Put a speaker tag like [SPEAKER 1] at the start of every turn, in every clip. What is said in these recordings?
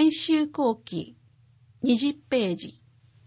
[SPEAKER 1] 編集後期20ページ。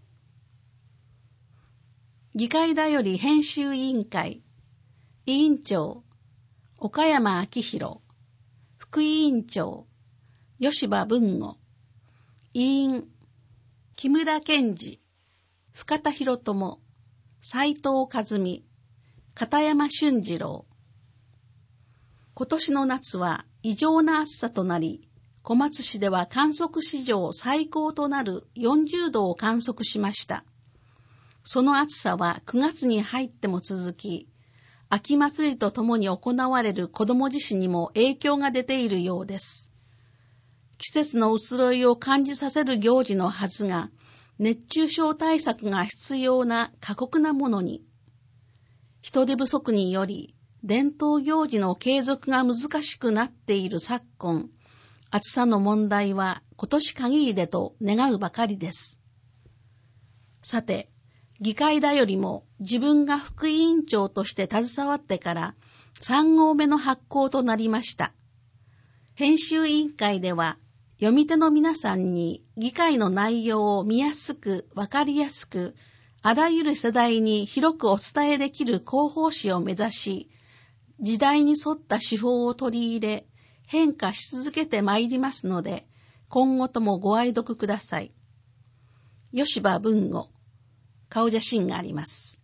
[SPEAKER 1] 議会だより編集委員会委員長岡山明宏、副委員長吉羽文吾、委員木村健二、深田博友、斉藤和美、片山俊次郎。今年の夏は異常な暑さとなり、小松市では観測史上最高となる40度を観測しました。その暑さは9月に入っても続き、秋祭りとともに行われる子ども自身にも影響が出ているようです。季節の移ろいを感じさせる行事のはずが、熱中症対策が必要な過酷なものに、人手不足により、伝統行事の継続が難しくなっている昨今、暑さの問題は今年限りでと願うばかりです。さて、議会だよりも自分が副委員長として携わってから3号目の発行となりました。編集委員会では、読み手の皆さんに議会の内容を見やすくわかりやすく、あらゆる世代に広くお伝えできる広報誌を目指し、時代に沿った手法を取り入れ、変化し続けてまいりますので、今後ともご愛読ください。吉羽文吾、顔写真があります。